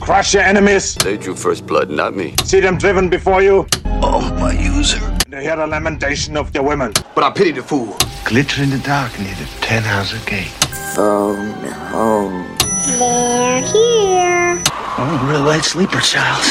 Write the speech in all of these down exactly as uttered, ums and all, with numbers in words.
crush your enemies. They drew first blood, not me. See them driven before you. Oh, my user. And hear the lamentation of their women. But I pity the fool. Glitter in the dark near the ten house gate. Phone home. They're here. Oh, a real light sleeper, Charles.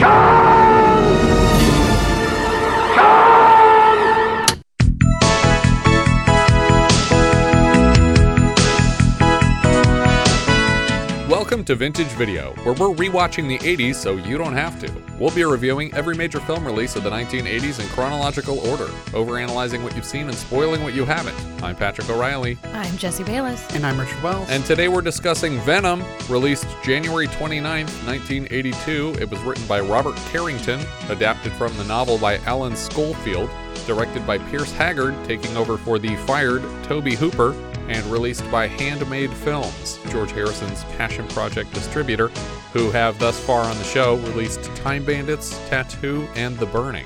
Welcome to Vintage Video, where we're rewatching the eighties so you don't have to. We'll be reviewing every major film release of the nineteen eighties in chronological order, overanalyzing what you've seen and spoiling what you haven't. I'm Patrick O'Reilly. I'm Jesse Bayless. And I'm Richard Wells. And today we're discussing Venom, released January twenty-ninth, nineteen eighty-two. It was written by Robert Carrington, adapted from the novel by Alan Schofield, directed by Pierce Haggard, taking over for the fired Tobe Hooper, and released by Handmade Films, George Harrison's passion project distributor, who have thus far on the show released Time Bandits, Tattoo, and The Burning.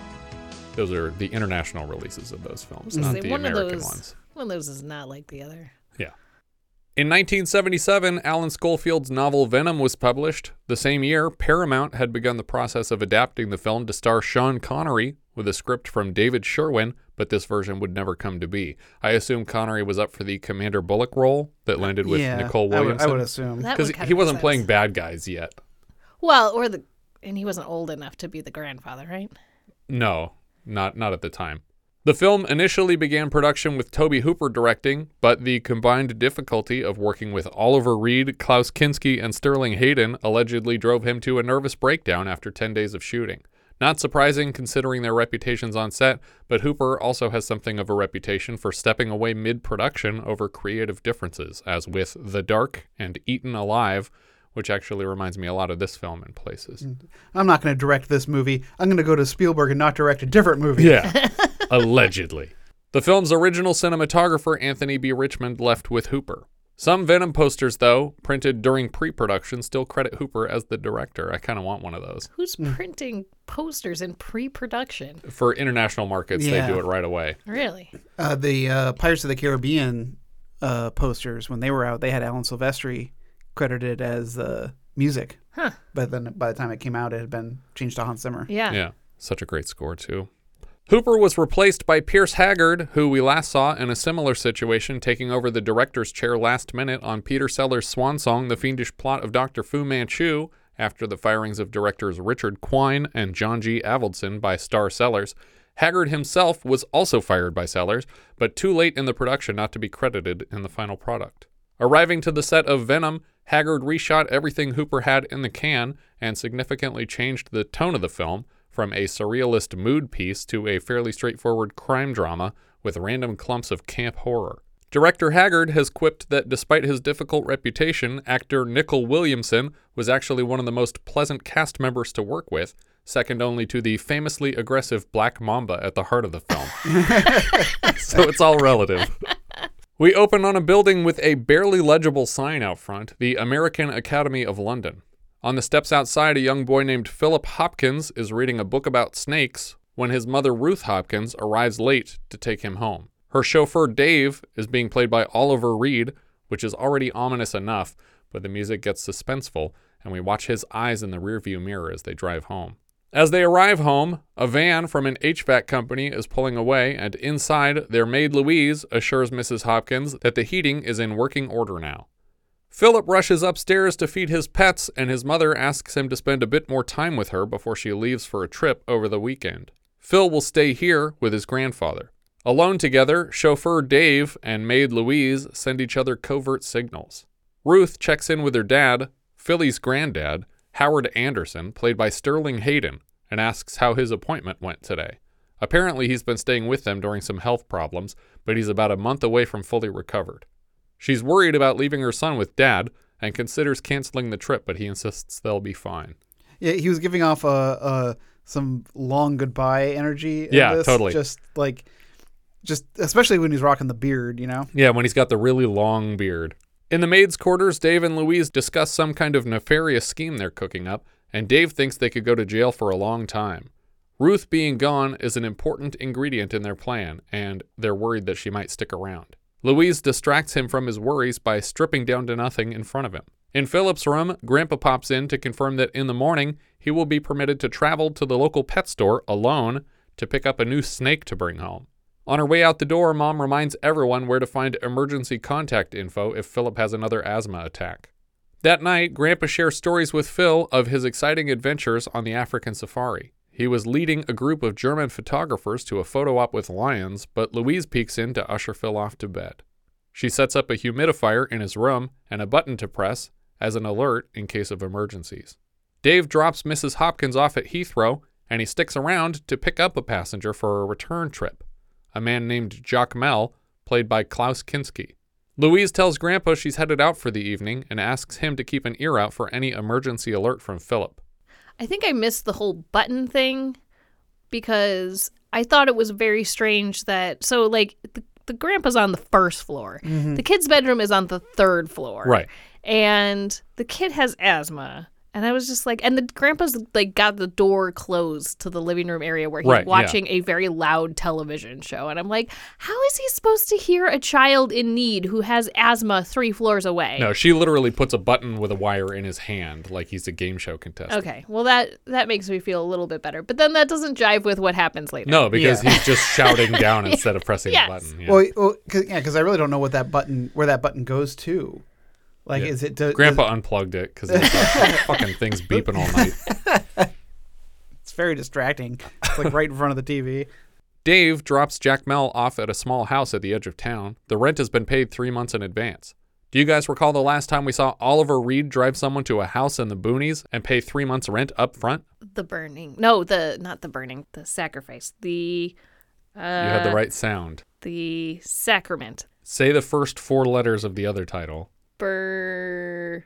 Those are the international releases of those films, not the one American of those, ones. One of those is not like the other. Yeah. In nineteen seventy-seven, Alan Schofield's novel Venom was published. The same year, Paramount had begun the process of adapting the film to star Sean Connery with a script from David Sherwin, but this version would never come to be. I assume Connery was up for the Commander Bullock role that landed with yeah, Nicole Williamson. I would, I would assume. That Because would kind he of wasn't make playing sense. bad guys yet. Well, or the, and he wasn't old enough to be the grandfather, right? No, not not at the time. The film initially began production with Tobe Hooper directing, but the combined difficulty of working with Oliver Reed, Klaus Kinski, and Sterling Hayden allegedly drove him to a nervous breakdown after ten days of shooting. Not surprising considering their reputations on set, but Hooper also has something of a reputation for stepping away mid-production over creative differences, as with The Dark and Eaten Alive, which actually reminds me a lot of this film in places. I'm not going to direct this movie. I'm going to go to Spielberg and not direct a different movie. Yeah, allegedly. The film's original cinematographer, Anthony B. Richmond, left with Hooper. Some Venom posters, though, printed during pre-production, still credit Hooper as the director. I kind of want one of those. Who's printing posters in pre-production? For international markets, Yeah. they do it right away. Really? Uh, the uh, Pirates of the Caribbean uh, posters, when they were out, they had Alan Silvestri credited as uh, music. Huh. But then by the time it came out, it had been changed to Hans Zimmer. Yeah. Yeah, such a great score, too. Hooper was replaced by Pierce Haggard, who we last saw in a similar situation, taking over the director's chair last minute on Peter Sellers' swan song, The Fiendish Plot of Doctor Fu Manchu, after the firings of directors Richard Quine and John G. Avildsen by Star Sellers. Haggard himself was also fired by Sellers, but too late in the production not to be credited in the final product. Arriving to the set of Venom, Haggard reshot everything Hooper had in the can and significantly changed the tone of the film, from a surrealist mood piece to a fairly straightforward crime drama with random clumps of camp horror. Director Haggard has quipped that despite his difficult reputation, actor Nicole Williamson was actually one of the most pleasant cast members to work with, second only to the famously aggressive Black Mamba at the heart of the film. So it's all relative. We open on a building with a barely legible sign out front, the American Academy of London. On the steps outside, a young boy named Philip Hopkins is reading a book about snakes when his mother, Ruth Hopkins, arrives late to take him home. Her chauffeur, Dave, is being played by Oliver Reed, which is already ominous enough, but the music gets suspenseful, and we watch his eyes in the rearview mirror as they drive home. As they arrive home, a van from an H V A C company is pulling away, and inside, their maid Louise assures Missus Hopkins that the heating is in working order now. Philip rushes upstairs to feed his pets, and his mother asks him to spend a bit more time with her before she leaves for a trip over the weekend. Phil will stay here with his grandfather. Alone together, chauffeur Dave and maid Louise send each other covert signals. Ruth checks in with her dad, Philly's granddad, Howard Anderson, played by Sterling Hayden, and asks how his appointment went today. Apparently he's been staying with them during some health problems, but he's about a month away from fully recovered. She's worried about leaving her son with Dad and considers canceling the trip, but he insists they'll be fine. Yeah, he was giving off a, a some long goodbye energy. In Yeah, this. totally. Just like, just especially when he's rocking the beard, you know. Yeah, when he's got the really long beard. In the maids' quarters, Dave and Louise discuss some kind of nefarious scheme they're cooking up, and Dave thinks they could go to jail for a long time. Ruth being gone is an important ingredient in their plan, and they're worried that she might stick around. Louise distracts him from his worries by stripping down to nothing in front of him. In Philip's room, Grandpa pops in to confirm that in the morning, he will be permitted to travel to the local pet store alone to pick up a new snake to bring home. On her way out the door, Mom reminds everyone where to find emergency contact info if Philip has another asthma attack. That night, Grandpa shares stories with Phil of his exciting adventures on the African safari. He was leading a group of German photographers to a photo op with lions, but Louise peeks in to usher Phil off to bed. She sets up a humidifier in his room and a button to press as an alert in case of emergencies. Dave drops Missus Hopkins off at Heathrow, and he sticks around to pick up a passenger for a return trip, a man named Jacmel, played by Klaus Kinski. Louise tells Grandpa she's headed out for the evening and asks him to keep an ear out for any emergency alert from Philip. I think I missed the whole button thing because I thought it was very strange that, so like the, the grandpa's on the first floor. Mm-hmm. The kid's bedroom is on the third floor. Right. And the kid has asthma. And I was just like, and the grandpa's like got the door closed to the living room area where he's right, watching yeah. a very loud television show. And I'm like, how is he supposed to hear a child in need who has asthma three floors away? No, she literally puts a button with a wire in his hand like he's a game show contestant. Okay, well, that, that makes me feel a little bit better. But then that doesn't jive with what happens later. No, because Yeah. he's just shouting down instead of pressing Yes. the button. Yeah. Well, well cause, yeah, because I really don't know what that button, where that button goes to. Like, Yeah. is it? Do, Grandpa does- unplugged it because fucking thing's beeping all night. it's very distracting. It's like right in front of the T V. Dave drops Jacmel off at a small house at the edge of town. The rent has been paid three months in advance. Do you guys recall the last time we saw Oliver Reed drive someone to a house in the boonies and pay three months rent up front? The burning. No, the not the burning. The sacrifice. The uh, You had the right sound. the sacrament. Say the first four letters of the other title. Bur.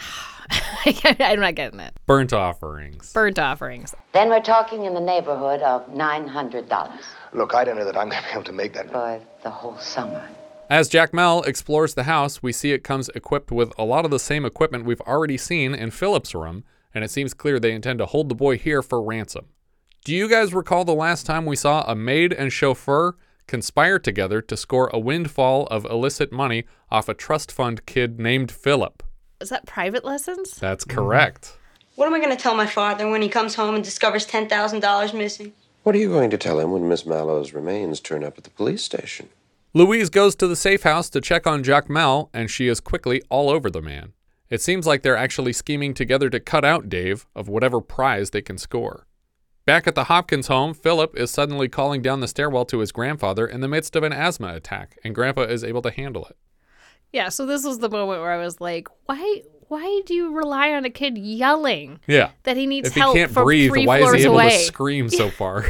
I'm not getting it. Burnt offerings. Burnt offerings. Then we're talking in the neighborhood of nine hundred dollars Look, I don't know that I'm going to be able to make that. for the whole summer. As Jacmel explores the house, we see it comes equipped with a lot of the same equipment we've already seen in Philip's room, and it seems clear they intend to hold the boy here for ransom. Do you guys recall the last time we saw a maid and chauffeur conspire together to score a windfall of illicit money off a trust fund kid named Philip? Is that private lessons? That's correct. What am I going to tell my father when he comes home and discovers ten thousand dollars missing? What are you going to tell him when Miss Mallow's remains turn up at the police station? Louise goes to the safe house to check on Jacmel, and she is quickly all over the man. It seems like they're actually scheming together to cut out Dave of whatever prize they can score. Back at the Hopkins home, Philip is suddenly calling down the stairwell to his grandfather in the midst of an asthma attack, and Grandpa is able to handle it. Yeah, so this was the moment where I was like, why why do you rely on a kid yelling Yeah. that he needs If he help can't from breathe, three why is floors he able away? to scream so far?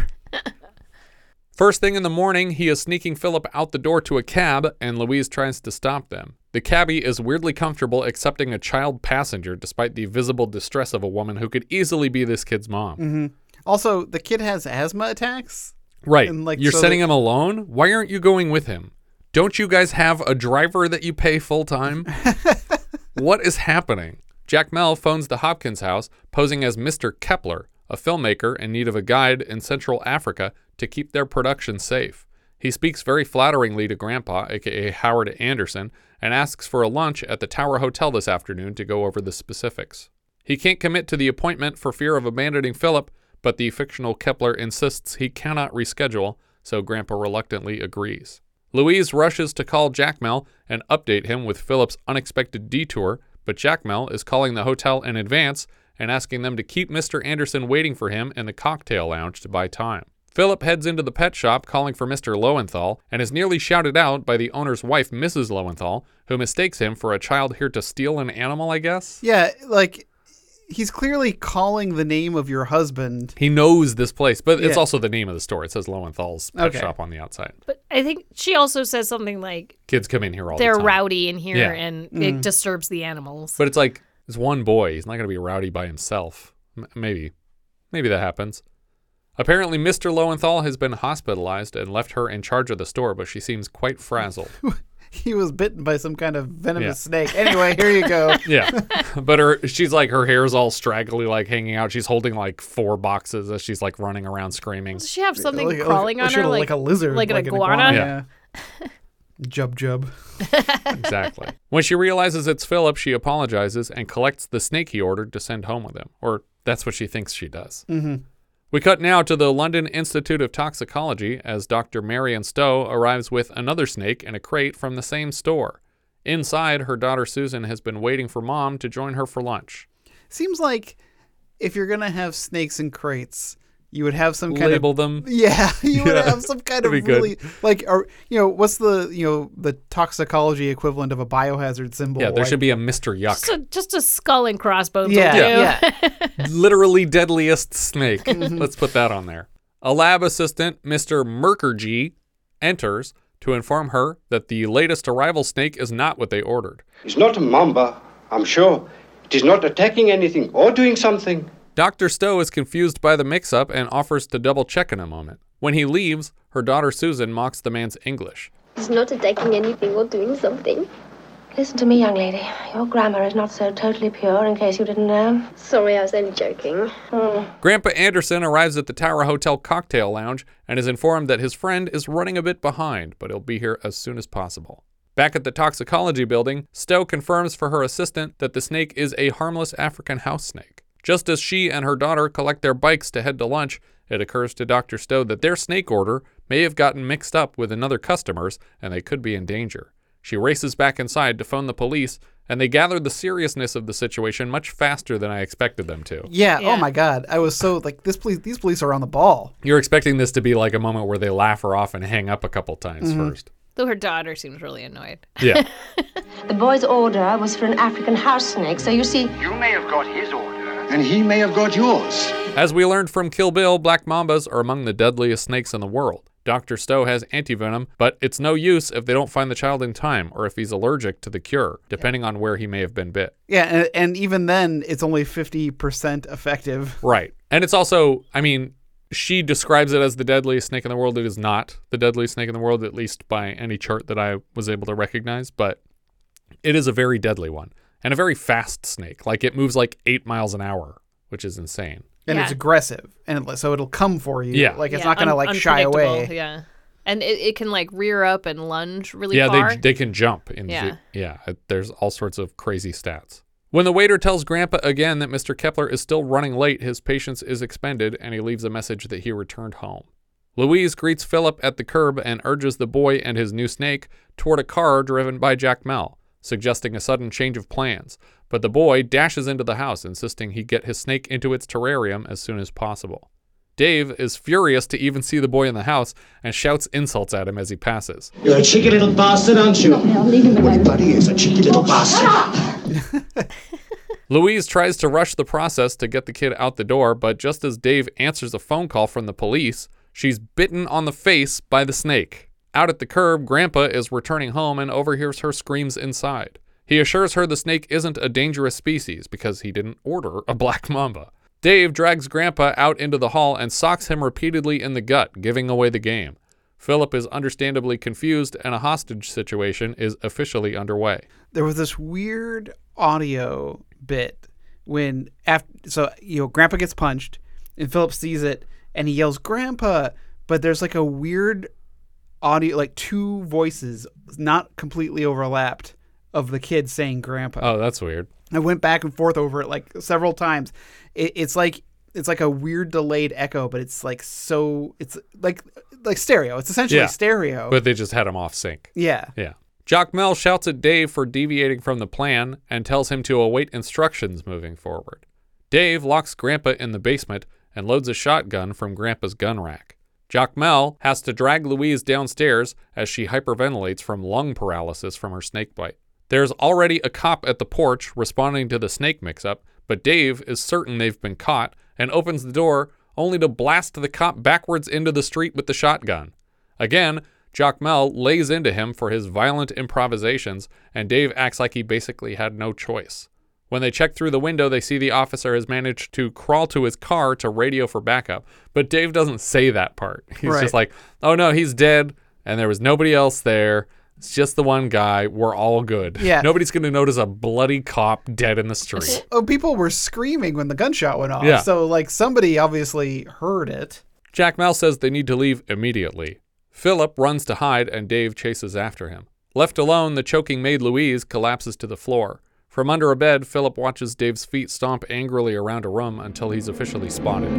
First thing in the morning, he is sneaking Philip out the door to a cab, and Louise tries to stop them. The cabbie is weirdly comfortable accepting a child passenger despite the visible distress of a woman who could easily be this kid's mom. Mm-hmm. Also, the kid has asthma attacks. Right. And, like, You're so sending that- him alone? Why aren't you going with him? Don't you guys have a driver that you pay full time? What is happening? Jacmel phones the Hopkins house, posing as Mister Kepler, a filmmaker in need of a guide in Central Africa to keep their production safe. He speaks very flatteringly to Grandpa, aka Howard Anderson, and asks for a lunch at the Tower Hotel this afternoon to go over the specifics. He can't commit to the appointment for fear of abandoning Philip, but the fictional Kepler insists he cannot reschedule, so Grandpa reluctantly agrees. Louise rushes to call Jacmel and update him with Philip's unexpected detour, but Jacmel is calling the hotel in advance and asking them to keep Mister Anderson waiting for him in the cocktail lounge to buy time. Philip heads into the pet shop calling for Mister Lowenthal and is nearly shouted out by the owner's wife, Missus Lowenthal, who mistakes him for a child here to steal an animal, I guess? Yeah, like, he's clearly calling the name of your husband. He knows this place, but it's Yeah. also the name of the store. It says Lowenthal's Pet Okay. Shop on the outside. But I think she also says something like, Kids come in here all they're the time. rowdy in here Yeah. and Mm. it disturbs the animals. But it's like, it's one boy. He's not going to be rowdy by himself. M- maybe. Maybe that happens. Apparently, Mister Lowenthal has been hospitalized and left her in charge of the store, but she seems quite frazzled. He was bitten by some kind of venomous Yeah. snake. Anyway, here you go. Yeah. But her, she's like, her hair's all straggly, like hanging out. She's holding like four boxes as she's like running around screaming. Does she have something Like- crawling like- on she her? had Like, like a lizard, Like an like an iguana? iguana. Yeah. Jub jub. Exactly. When she realizes it's Philip, she apologizes and collects the snake he ordered to send home with him. Or that's what she thinks she does. Mm-hmm. We cut now to the London Institute of Toxicology as Doctor Marion Stowe arrives with another snake in a crate from the same store. Inside, her daughter Susan has been waiting for Mom to join her for lunch. Seems like if you're going to have snakes in crates, you would have some kind Label of... them. Yeah, you would Yeah, have some kind of that'd be really... good. Like, or, you know, what's the, you know, the toxicology equivalent of a biohazard symbol? Yeah, there like, should be a Mister Yuck. Just a, just a skull and crossbones. Yeah, will do. yeah. Literally deadliest snake. Let's put that on there. A lab assistant, Mister Mukherjee, enters to inform her that the latest arrival snake is not what they ordered. It's not a mamba, I'm sure. It is not attacking anything or doing something. Doctor Stowe is confused by the mix-up and offers to double-check in a moment. When he leaves, her daughter Susan mocks the man's English. He's not attacking anything or doing something. Listen to me, young lady. Your grammar is not so totally pure, in case you didn't know. Sorry, I was only joking. Oh. Grandpa Anderson arrives at the Tower Hotel cocktail lounge and is informed that his friend is running a bit behind, but he'll be here as soon as possible. Back at the toxicology building, Stowe confirms for her assistant that the snake is a harmless African house snake. Just as she and her daughter collect their bikes to head to lunch, it occurs to Doctor Stowe that their snake order may have gotten mixed up with another customer's and they could be in danger. She races back inside to phone the police, and they gather the seriousness of the situation much faster than I expected them to. Yeah, Yeah. oh my God. I was so, like, this police, these police are on the ball. You're expecting this to be like a moment where they laugh her off and hang up a couple times Mhm. first. Though her daughter seems really annoyed. Yeah. The boy's order was for an African house snake, so you see... You may have got his order, and he may have got yours. As we learned from Kill Bill, black mambas are among the deadliest snakes in the world. Doctor Stowe has antivenom, but it's no use if they don't find the child in time or if he's allergic to the cure, depending on where he may have been bit. Yeah, and, and even then, it's only fifty percent effective. Right. And it's also, I mean, she describes it as the deadliest snake in the world. It is not the deadliest snake in the world, at least by any chart that I was able to recognize, but it is a very deadly one and a very fast snake. Like, it moves like eight miles an hour, which is insane. And Yeah. it's aggressive, and it, so it'll come for you. Yeah. Like, it's Yeah, not going to, un- like, shy away. unpredictable, Yeah. And it, it can, like, rear up and lunge really yeah, far. they they can jump. In Yeah. the, yeah, it- there's all sorts of crazy stats. When the waiter tells Grandpa again that Mister Kepler is still running late, his patience is expended, and he leaves a message that he returned home. Louise greets Philip at the curb and urges the boy and his new snake toward a car driven by Jack Mel, suggesting a sudden change of plans. But the boy dashes into the house, insisting he get his snake into its terrarium as soon as possible. Dave is furious to even see the boy in the house and shouts insults at him as he passes. You're a cheeky little bastard, aren't you? Well, buddy is a cheeky little bastard. Louise tries to rush the process to get the kid out the door, but just as Dave answers a phone call from the police, she's bitten on the face by the snake. Out at the curb, Grandpa is returning home and overhears her screams inside. He assures her the snake isn't a dangerous species because he didn't order a black mamba. Dave drags Grandpa out into the hall and socks him repeatedly in the gut, giving away the game. Philip is understandably confused and a hostage situation is officially underway. There was this weird audio bit when, after, so, you know, Grandpa gets punched, and Philip sees it, and he yells, "Grandpa!" But there's, like, a weird audio, like, two voices, not completely overlapped, of the kid saying "Grandpa." Oh, that's weird. I went back and forth over it like several times. It, it's like it's like a weird delayed echo, but it's like so it's like like stereo. It's essentially Yeah. stereo. But they just had him off sync. yeah. Yeah. Jock Mel shouts at Dave for deviating from the plan and tells him to await instructions moving forward. Dave locks Grandpa in the basement and loads a shotgun from Grandpa's gun rack. Jock Mel has to drag Louise downstairs as she hyperventilates from lung paralysis from her snake bite. There's already a cop at the porch responding to the snake mix-up, but Dave is certain they've been caught and opens the door only to blast the cop backwards into the street with the shotgun. Again, Jock Mel lays into him for his violent improvisations, and Dave acts like he basically had no choice. When they check through the window, they see the officer has managed to crawl to his car to radio for backup, but Dave doesn't say that part. He's Right. just like, oh no, he's dead, and there was nobody else there. It's just the one guy. We're all good. Yeah. Nobody's going to notice a bloody cop dead in the street. Oh, people were screaming when the gunshot went off. Yeah. So like somebody obviously heard it. Jack Mel says they need to leave immediately. Philip runs to hide and Dave chases after him. Left alone, the choking maid Louise collapses to the floor. From under a bed, Philip watches Dave's feet stomp angrily around a room until he's officially spotted.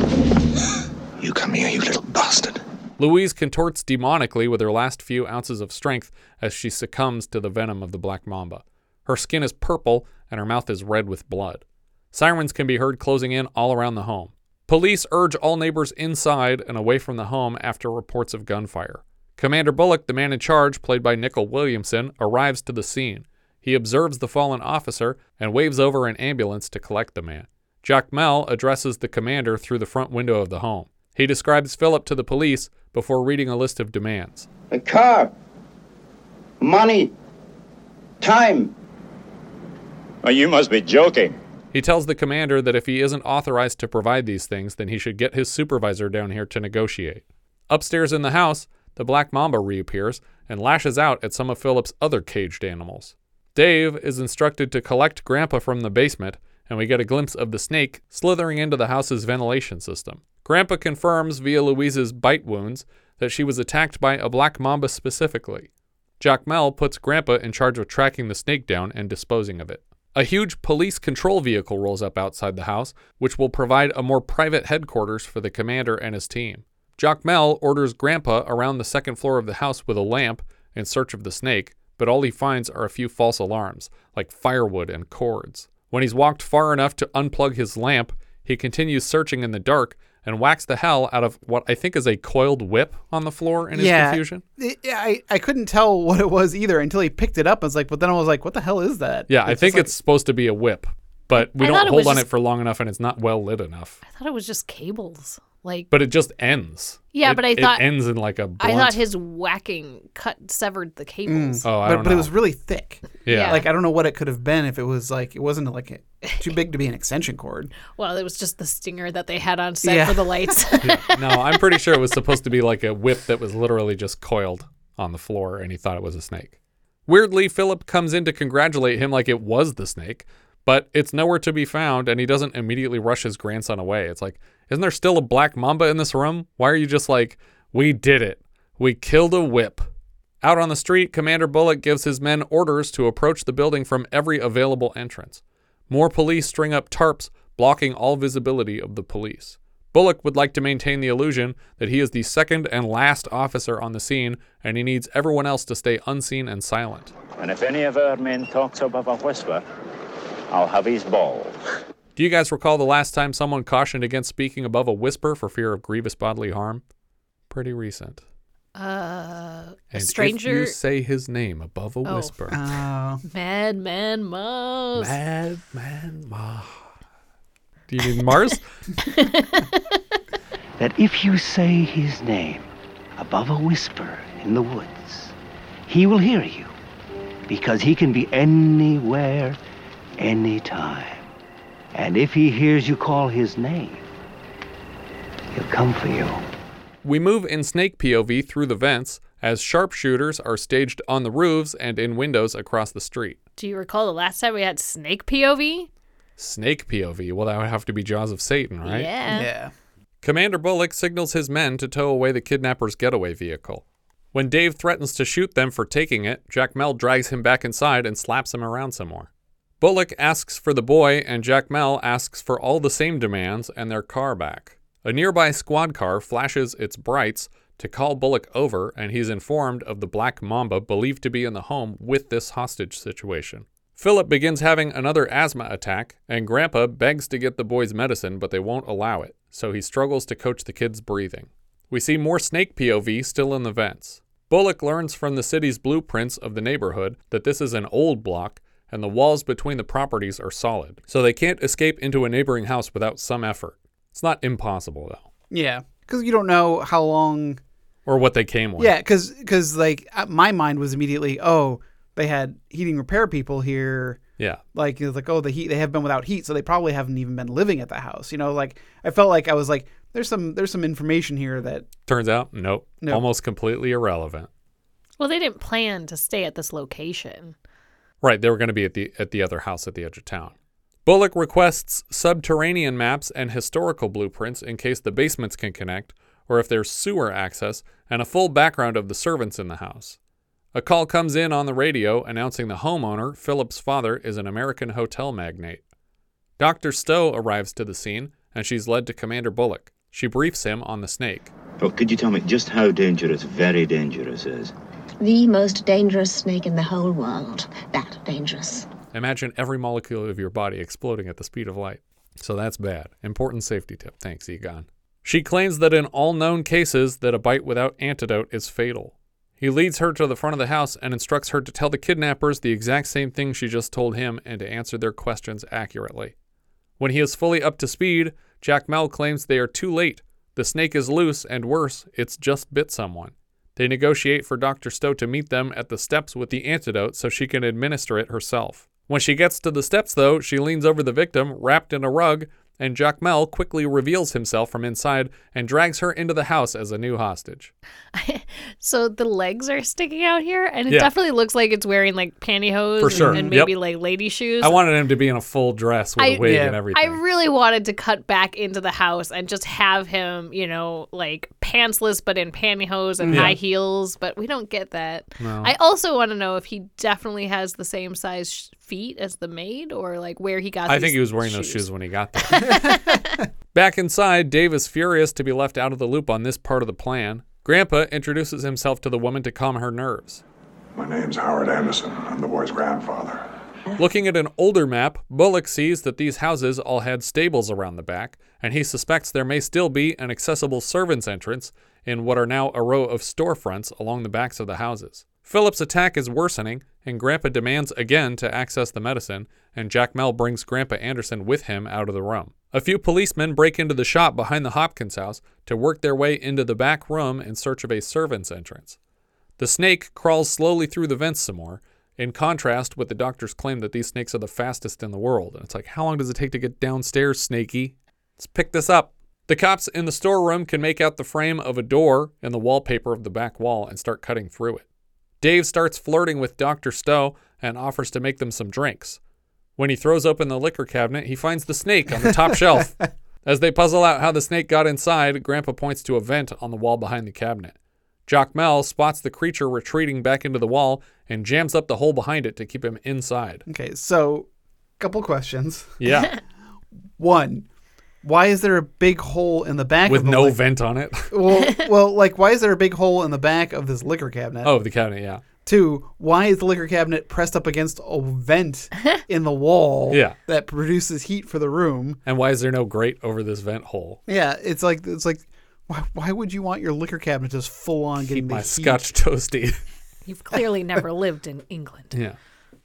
You come here, you little bastard. Louise contorts demonically with her last few ounces of strength as she succumbs to the venom of the Black Mamba. Her skin is purple and her mouth is red with blood. Sirens can be heard closing in all around the home. Police urge all neighbors inside and away from the home after reports of gunfire. Commander Bullock, the man in charge, played by Nicol Williamson, arrives to the scene. He observes the fallen officer and waves over an ambulance to collect the man. Jacmel addresses the commander through the front window of the home. He describes Philip to the police before reading a list of demands. A car, money, time. Oh, you must be joking. He tells the commander that if he isn't authorized to provide these things, then he should get his supervisor down here to negotiate. Upstairs in the house, the Black Mamba reappears and lashes out at some of Philip's other caged animals. Dave is instructed to collect Grandpa from the basement, and we get a glimpse of the snake slithering into the house's ventilation system. Grandpa confirms via Louise's bite wounds that she was attacked by a Black Mamba specifically. Jacmel puts Grandpa in charge of tracking the snake down and disposing of it. A huge police control vehicle rolls up outside the house, which will provide a more private headquarters for the commander and his team. Jacmel orders Grandpa around the second floor of the house with a lamp in search of the snake, but all he finds are a few false alarms, like firewood and cords. When he's walked far enough to unplug his lamp, he continues searching in the dark and whacks the hell out of what I think is a coiled whip on the floor in his yeah, confusion. It, I, I couldn't tell what it was either until he picked it up. I was like, but then I was like, what the hell is that? Yeah, it's I think like, it's supposed to be a whip, but we I don't hold it on just, it for long enough and it's not well lit enough. I thought it was just cables. Like, But it just ends. Yeah, it, but I thought it ends in like a blunt. I thought his whacking cut severed the cables. Mm, oh, I but, don't but know. it was really thick. Yeah. Like I don't know what it could have been if it was like it wasn't like a, too big to be an extension cord. Well, it was just the stinger that they had on set Yeah. for the lights. Yeah. No, I'm pretty sure it was supposed to be like a whip that was literally just coiled on the floor and he thought it was a snake. Weirdly, Philip comes in to congratulate him like it was the snake, but it's nowhere to be found and he doesn't immediately rush his grandson away. It's like, isn't there still a Black Mamba in this room? Why are you just like, we did it. We killed a whip. Out on the street, Commander Bullock gives his men orders to approach the building from every available entrance. More police string up tarps, blocking all visibility of the police. Bullock would like to maintain the illusion that he is the second and last officer on the scene, and he needs everyone else to stay unseen and silent. And if any of our men talks above a whisper, I'll have his balls. Do you guys recall the last time someone cautioned against speaking above a whisper for fear of grievous bodily harm? Pretty recent. Uh, a And stranger. if you say his name above a Oh. whisper. Oh. Madman Moss. Madman Moss. Do you need Mars? That if you say his name above a whisper in the woods, he will hear you, because he can be anywhere, anytime. And if he hears you call his name, he'll come for you. We move in snake P O V through the vents as sharpshooters are staged on the roofs and in windows across the street. Do you recall the last time we had snake P O V? Snake P O V? Well, that would have to be Jaws of Satan, right? Yeah. Yeah. Commander Bullock signals his men to tow away the kidnapper's getaway vehicle. When Dave threatens to shoot them for taking it, Jacmel drags him back inside and slaps him around some more. Bullock asks for the boy, and Jacmel asks for all the same demands and their car back. A nearby squad car flashes its brights to call Bullock over, and he's informed of the Black Mamba believed to be in the home with this hostage situation. Philip begins having another asthma attack, and Grandpa begs to get the boy's medicine, but they won't allow it, so he struggles to coach the kid's breathing. We see more snake P O V still in the vents. Bullock learns from the city's blueprints of the neighborhood that this is an old block, and the walls between the properties are solid, so they can't escape into a neighboring house without some effort. It's not impossible, though. Yeah, because you don't know how long... Or what they came with. Yeah, because like uh, my mind was immediately, oh, they had heating repair people here. Yeah. Like, it was like, oh, the heat, they have been without heat, so they probably haven't even been living at the house. You know, like, I felt like I was like, there's some there's some information here that... Turns out, nope. Nope. Almost completely irrelevant. Well, they didn't plan to stay at this location. Right, they were going to be at the at the other house at the edge of town. Bullock requests subterranean maps and historical blueprints in case the basements can connect, or if there's sewer access, and a full background of the servants in the house. A call comes in on the radio announcing the homeowner, Philip's father, is an American hotel magnate. Doctor Stowe arrives to the scene, and she's led to Commander Bullock. She briefs him on the snake. Oh, could you tell me just how dangerous, very dangerous is? The most dangerous snake in the whole world. That dangerous. Imagine every molecule of your body exploding at the speed of light. So that's bad. Important safety tip. Thanks, Egon. She claims that in all known cases that a bite without antidote is fatal. He leads her to the front of the house and instructs her to tell the kidnappers the exact same thing she just told him and to answer their questions accurately. When he is fully up to speed, Jack Mel claims they are too late. The snake is loose, and worse, it's just bit someone. They negotiate for Doctor Stowe to meet them at the steps with the antidote so she can administer it herself. When she gets to the steps, though, she leans over the victim, wrapped in a rug, and Jack Mel quickly reveals himself from inside and drags her into the house as a new hostage. So the legs are sticking out here, and it Yeah. definitely looks like it's wearing like pantyhose For sure. and, and maybe Yep. like lady shoes. I wanted him to be in a full dress with I- a wig Yeah. and everything. I really wanted to cut back into the house and just have him, you know, like pantsless but in pantyhose and Yeah. high heels, but we don't get that. No. I also want to know if he definitely has the same size sh- feet as the maid, or like where he got I these think he was wearing those shoes when he got there. Back inside, Dave is furious to be left out of the loop on this part of the plan. Grandpa introduces himself to the woman to calm her nerves. My name's Howard Anderson. I'm the boy's grandfather. Looking at an older map, Bullock sees that these houses all had stables around the back, and he suspects there may still be an accessible servants' entrance in what are now a row of storefronts along the backs of the houses. Philip's attack is worsening, and Grandpa demands again to access the medicine, and Jack Mel brings Grandpa Anderson with him out of the room. A few policemen break into the shop behind the Hopkins house to work their way into the back room in search of a servants' entrance. The snake crawls slowly through the vents some more, in contrast with the doctor's claim that these snakes are the fastest in the world. And it's like, how long does it take to get downstairs, Snakey? Let's pick this up. The cops in the storeroom can make out the frame of a door in the wallpaper of the back wall and start cutting through it. Dave starts flirting with Doctor Stowe and offers to make them some drinks. When he throws open the liquor cabinet, he finds the snake on the top shelf. As they puzzle out how the snake got inside, Grandpa points to a vent on the wall behind the cabinet. Jack Mel spots the creature retreating back into the wall and jams up the hole behind it to keep him inside. Okay, so couple questions. Yeah. One, why is there a big hole in the back With of the no li- vent on it? well, well, like why is there a big hole in the back of this liquor cabinet? Oh, the cabinet, yeah. Two, why is the liquor cabinet pressed up against a vent in the wall Yeah. that produces heat for the room? And why is there no grate over this vent hole? Yeah, it's like it's like why, why would you want your liquor cabinet just full on getting Keep the my heat? Scotch toasty. You've clearly never lived in England. Yeah.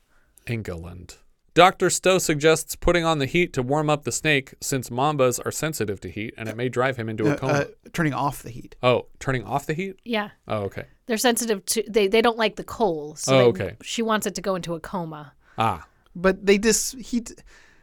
England. Doctor Stowe suggests putting on the heat to warm up the snake since mambas are sensitive to heat and it may drive him into a Uh, coma. uh, turning off the heat. Oh, turning off the heat? Yeah. Oh, okay. They're sensitive to they they don't like the cold. So Oh, they- okay. She wants it to go into a coma. Ah. But they just heat.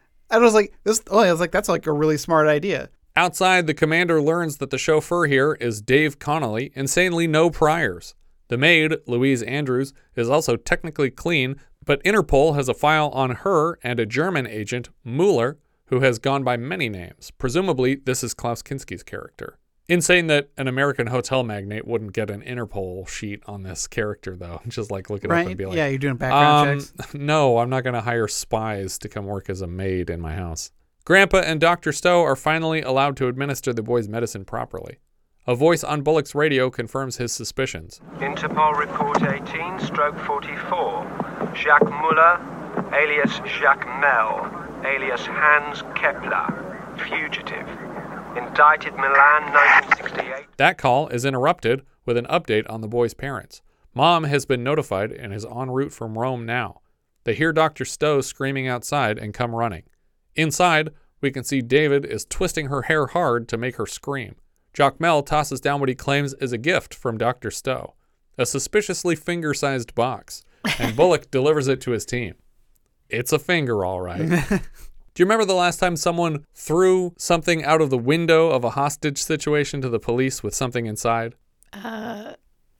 I was like this. Oh, I was like that's like a really smart idea. Outside, the commander learns that the chauffeur here is Dave Connolly, insanely no priors. The maid, Louise Andrews, is also technically clean, but Interpol has a file on her and a German agent, Mueller, who has gone by many names. Presumably, this is Klaus Kinski's character. Insane that an American hotel magnate wouldn't get an Interpol sheet on this character, though. Just like look it Right? up and be like, Yeah, you're doing background um, checks. No, I'm not going to hire spies to come work as a maid in my house. Grandpa and Doctor Stowe are finally allowed to administer the boy's medicine properly. A voice on Bullock's radio confirms his suspicions. Interpol report eighteen stroke forty-four. Jacques Muller, alias Jacques Mel, alias Hans Kepler, fugitive. Indicted Milan nineteen sixty-eight. That call is interrupted with an update on the boy's parents. Mom has been notified and is en route from Rome now. They hear Doctor Stowe screaming outside and come running. Inside, we can see David is twisting her hair hard to make her scream. Jack Mel tosses down what he claims is a gift from Doctor Stowe, a suspiciously finger-sized box, and Bullock delivers it to his team. It's a finger, all right. Do you remember the last time someone threw something out of the window of a hostage situation to the police with something inside? Uh,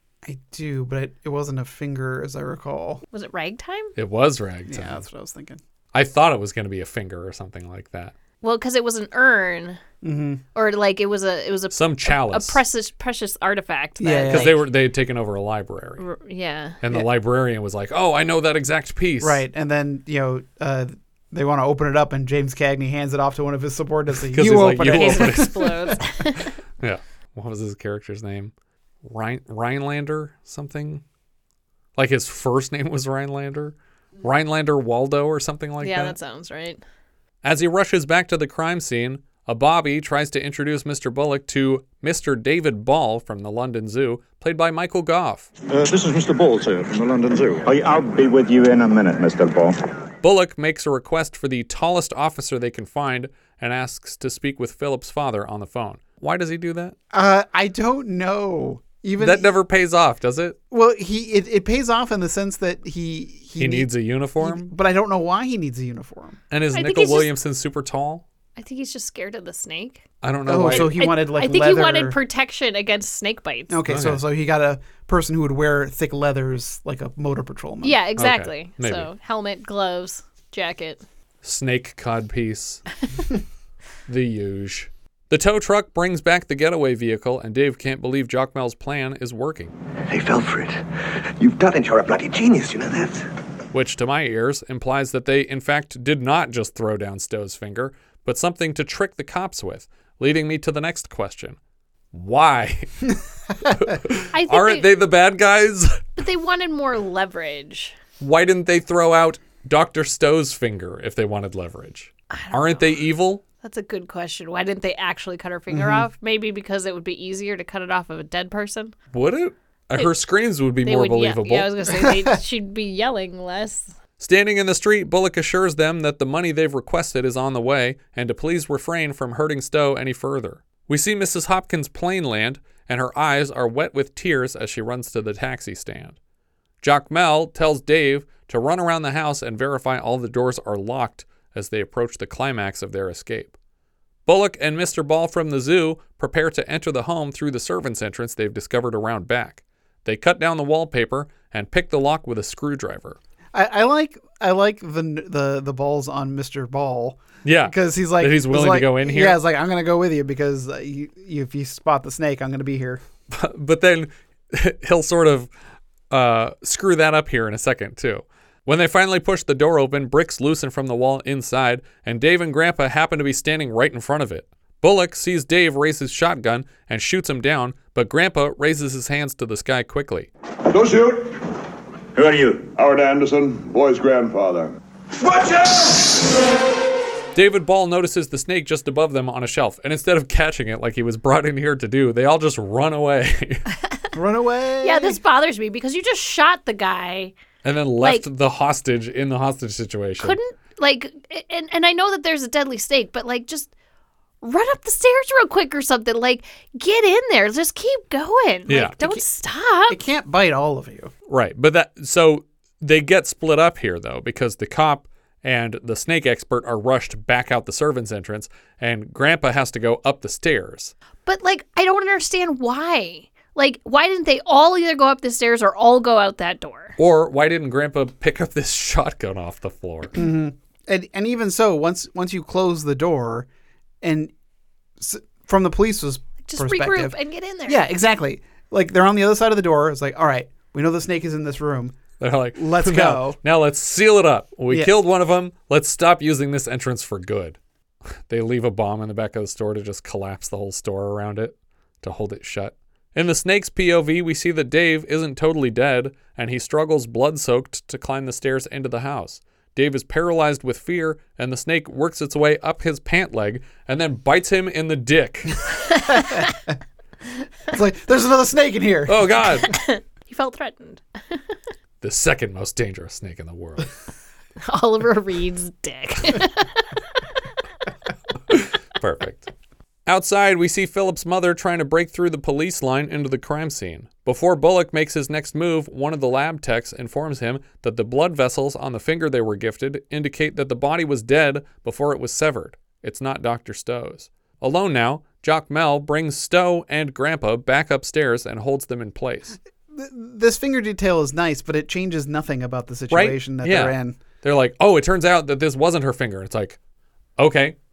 I do, but it, it wasn't a finger, as I recall. was it ragtime? It was ragtime. Yeah, that's what I was thinking. I thought it was going to be a finger or something like that. Well, because it was an urn. Mm-hmm. Or like it was a it was a Some chalice. a, a precious precious artifact. Yeah, that, Because like, they were they had taken over a library. r- yeah. And the Yeah. librarian was like, oh, I know that exact piece. Right, and then you know uh, they want to open it up, and James Cagney hands it off to one of his subordinates. Like, 'Cause you he's like, open "You it. open it." Explodes. Yeah. What was his character's name? Rhin- Rhinelander something? Like his first name was Rhinelander? Rhinelander Waldo or something like yeah, that? that sounds right. As he rushes back to the crime scene, a Bobby tries to introduce Mister Bullock to Mister David Ball from the London Zoo, played by Michael Gough. Uh, this is Mister Ball, sir, from the London Zoo. I, I'll be with you in a minute, Mister Ball. Bullock makes a request for the tallest officer they can find and asks to speak with Philip's father on the phone. Why does he do that? Uh, I don't know. Even That never pays off, does it? well, he it, it pays off in the sense that he He, needs a uniform? but I don't know why he needs a uniform. And is I think Nickel he's just- Williamson super tall? I think he's just scared of the snake. I don't know Oh, why. so he I- wanted like I think leather. he wanted protection against snake bites. Okay, so Okay. so he got a person who would wear thick leathers like a motor patrolman. Yeah, exactly. maybe. So helmet, gloves, jacket. Snake codpiece. The huge. The tow truck brings back the getaway vehicle, and Dave can't believe Jacmel's plan is working. They fell for it. You've done it. You're a bloody genius, you know that? Which, to my ears, implies that they, in fact, did not just throw down Stowe's finger, but something to trick the cops with, leading me to the next question. Why? I think Aren't they, they the bad guys? but they wanted more leverage. Why didn't they throw out Doctor Stowe's finger if they wanted leverage? Aren't they evil? That's a good question. Why didn't they actually cut her finger Mm-hmm. off? Maybe because it would be easier to cut it off of a dead person. Would it? Uh, Her screams would be They more would, yeah, believable. yeah, I was gonna say they, she'd be yelling less. Standing in the street, Bullock assures them that the money they've requested is on the way and to please refrain from hurting Stowe any further. We see Missus Hopkins' plane land, and her eyes are wet with tears as she runs to the taxi stand. Jacmel tells Dave to run around the house and verify all the doors are locked as they approach the climax of their escape. Bullock and Mister Ball from the zoo prepare to enter the home through the servants' entrance they've discovered around back. They cut down the wallpaper and pick the lock with a screwdriver. I, I like I like the the the balls on Mister Ball. Yeah, because he's like that he's willing like, to go in here. Yeah, it's like I'm gonna go with you because uh, you, you, if you spot the snake, I'm gonna be here. But then he'll sort of uh, screw that up here in a second too. When they finally push the door open, bricks loosen from the wall inside, and Dave and Grandpa happen to be standing right in front of it. Bullock sees Dave raise his shotgun and shoots him down, but Grandpa raises his hands to the sky quickly. Don't shoot. Who are you? Howard Anderson, boy's grandfather. Watch out! David Ball notices the snake just above them on a shelf, and instead of catching it like he was brought in here to do, they all just run away. Run away. Yeah, this bothers me because you just shot the guy. And then left Like- the hostage in the hostage situation. Couldn't like, and and I know that there's a deadly snake, but like just run up the stairs real quick or something. Like get in there. Just keep going. Yeah. Like, don't stop. It can't bite all of you. Right, but that so they get split up here though because the cop and the snake expert are rushed back out the servants' entrance, and Grandpa has to go up the stairs. But like, I don't understand why. Like, why didn't they all either go up the stairs or all go out that door? Or why didn't Grandpa pick up this shotgun off the floor? Mm-hmm. And and even so, once once you close the door, and s- from the police's Just perspective, regroup and get in there. yeah, exactly. Like they're on the other side of the door. It's like, all right, we know the snake is in this room. They're like, let's now, go. Now let's seal it up. We Yeah. killed one of them. Let's stop using this entrance for good. They leave a bomb in the back of the store to just collapse the whole store around it to hold it shut. In the snake's P O V, we see that Dave isn't totally dead, and he struggles blood-soaked to climb the stairs into the house. Dave is paralyzed with fear, and the snake works its way up his pant leg and then bites him in the dick. It's like, there's another snake in here. Oh, God. He felt threatened. The second most dangerous snake in the world. Oliver Reed's dick. Perfect. Outside, we see Philip's mother trying to break through the police line into the crime scene. Before Bullock makes his next move, one of the lab techs informs him that the blood vessels on the finger they were gifted indicate that the body was dead before it was severed. It's not Doctor Stowe's. Alone now, Jacmel brings Stowe and Grandpa back upstairs and holds them in place. Th- This finger detail is nice, but it changes nothing about the situation that yeah. they're in. They're like, oh, it turns out that this wasn't her finger. It's like, okay,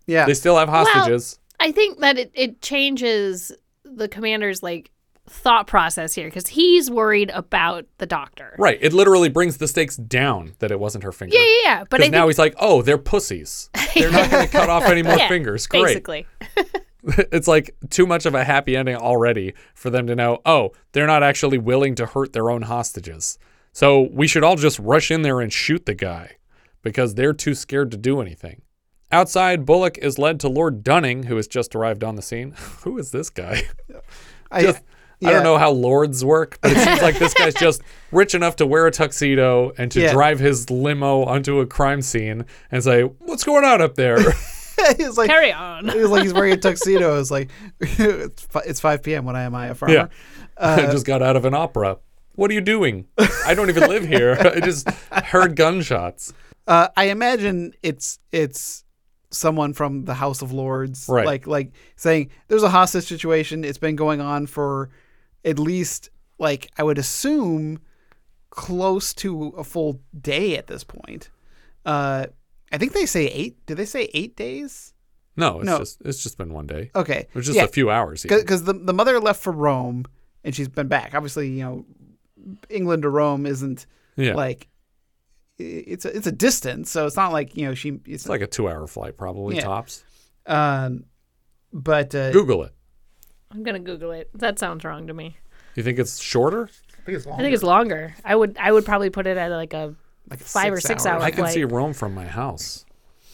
Yeah. They still have hostages. Well, I think that it, it changes the commander's like thought process here because he's worried about the doctor. Right. It literally brings the stakes down that it wasn't her finger. Yeah, yeah, yeah. But I Because now think- he's like, oh, they're pussies. They're not going to cut off any more Yeah, fingers. Great. Basically. It's like too much of a happy ending already for them to know, oh, they're not actually willing to hurt their own hostages. So we should all just rush in there and shoot the guy because they're too scared to do anything. Outside, Bullock is led to Lord Dunning, who has just arrived on the scene. Who is this guy? I, Just- I yeah. don't know how lords work, but it seems like this guy's just rich enough to wear a tuxedo and to Yeah. drive his limo onto a crime scene and say, what's going on up there? He's like, Carry on. He was like, he's wearing a tuxedo. It's like, it's, fi- it's five p.m. when I am I a farmer? Yeah. I Uh, just got out of an opera. What are you doing? I don't even live here. I just heard gunshots. Uh, I imagine it's it's someone from the House of Lords, Right. like like saying there's a hostage situation. It's been going on for at least, like, I would assume close to a full day at this point. Uh, I think they say eight. Did they say eight days? No, it's No. just it's just been one day. Okay, It was just Yeah. a few hours. even. because the the mother left for Rome and she's been back. Obviously, you know, England to Rome isn't Yeah. like i- it's a, it's a distance, so it's not like, you know, she it's, It's like a two-hour flight, probably, Yeah. tops. um, but uh, Google it. I'm going to Google it. That sounds wrong to me. You think it's shorter? I think it's I think it's longer. I would I would probably put it at like a Like a five or six six hour. hour I can flight. see Rome from my house.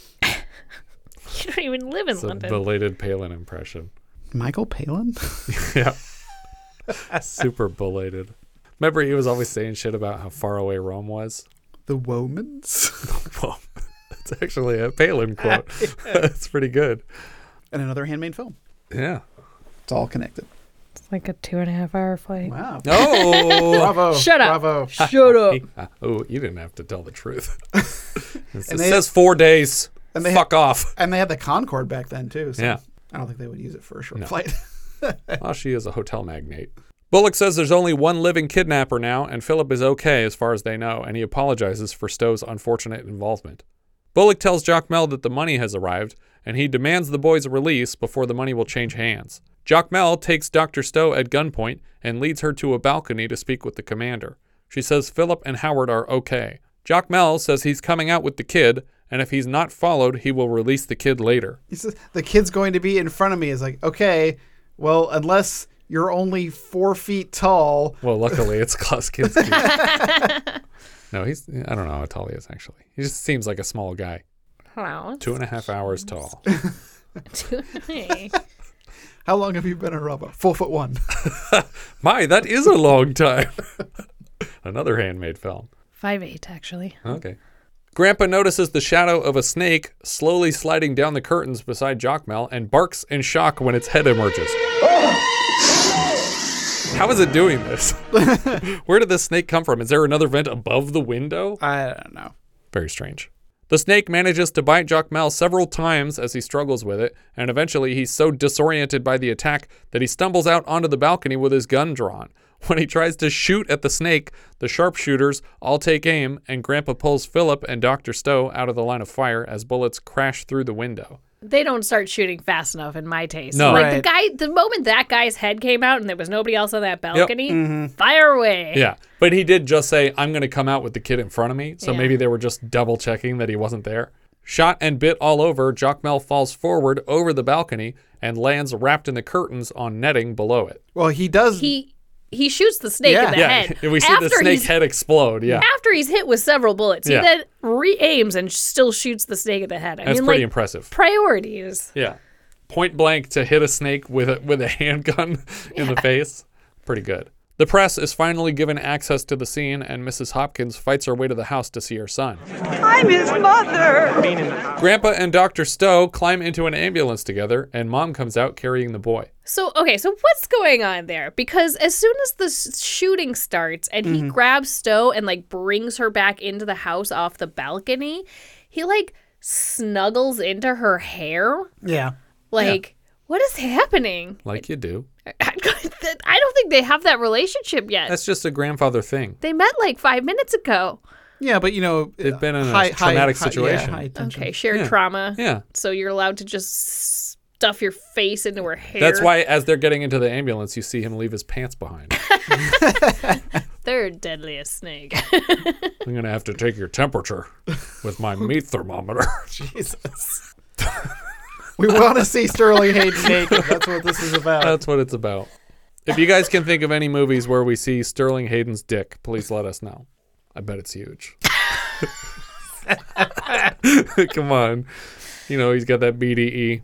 You don't even live in It's a London. belated Palin impression. Michael Palin. Yeah. Super belated. Remember he was always saying shit about how far away Rome was? The Womans. Well, that's actually a Palin quote. That's pretty good. And another handmade film. Yeah. It's all connected. It's like a two and a half hour flight. Wow. Oh. Bravo. Shut up. Bravo. Shut up. Oh, you didn't have to tell the truth. It And they- says four days. And they Fuck had, off. And they had the Concorde back then too. So Yeah. I don't think they would use it for a short No. flight. Well, she is a hotel magnate. Bullock says there's only one living kidnapper now, and Philip is okay as far as they know, and he apologizes for Stowe's unfortunate involvement. Bullock tells Jacmel that the money has arrived, and he demands the boy's release before the money will change hands. Jacmel takes Doctor Stowe at gunpoint and leads her to a balcony to speak with the commander. She says Philip and Howard are okay. Jacmel says he's coming out with the kid, and if he's not followed, he will release the kid later. He says, the kid's going to be in front of me. It's like, okay, well, unless you're only four feet tall. Well, luckily it's Klaus Kinski. No, he's, I don't know how tall he is, actually. He just seems like a small guy. Wow. Two and a half hours tall. Hey. How long have you been a robot? Four foot one. My, that is a long time. Another handmade film. Five eight actually. Okay. Grandpa notices the shadow of a snake slowly sliding down the curtains beside Jacmel and barks in shock when its head emerges. How is it doing this? Where did this snake come from? Is there another vent above the window? I don't know. Very strange. The snake manages to bite Jacmel several times as he struggles with it, and eventually he's so disoriented by the attack that he stumbles out onto the balcony with his gun drawn. When he tries to shoot at the snake, the sharpshooters all take aim, and Grandpa pulls Philip and Doctor Stowe out of the line of fire as bullets crash through the window. They don't start shooting fast enough in my taste. No. Like Right. the guy, the moment that guy's head came out and there was nobody else on that balcony, Mm-hmm. fire away. Yeah, but he did just say, I'm going to come out with the kid in front of me, so Yeah. maybe they were just double checking that he wasn't there. Shot and bit all over, Jacmel falls forward over the balcony and lands wrapped in the curtains on netting below it. Well, he does. He he shoots the snake Yeah. in the Yeah, head. we see After the snake's he's- head explode. Yeah, After he's hit with several bullets, Yeah. he then re-aims and still shoots the snake in the head. I that's mean, pretty like, impressive. priorities. Yeah, point blank to hit a snake with a, with a handgun in the face. Pretty good. The press is finally given access to the scene, and Missus Hopkins fights her way to the house to see her son. I'm his mother. Grandpa and Doctor Stowe climb into an ambulance together, and Mom comes out carrying the boy. So, okay, so what's going on there? Because as soon as the s- shooting starts and he Mm-hmm. grabs Stowe and, like, brings her back into the house off the balcony, he, like, snuggles into her hair. Yeah. Like, what is happening? Like you do. I don't think they have that relationship yet. That's just a grandfather thing. They met, like, five minutes ago. Yeah, but you know, They've been in a high- traumatic high- high- situation. yeah, high tension. Okay, shared Yeah. trauma. Yeah. So you're allowed to just stuff your face into her hair. That's why, as they're getting into the ambulance, you see him leave his pants behind. Third deadliest snake. I'm going to have to take your temperature with my meat thermometer. Jesus. We want to see Sterling Hayden naked. That's what this is about. That's what it's about. If you guys can think of any movies where we see Sterling Hayden's dick, please let us know. I bet it's huge. Come on. You know, he's got that B D E.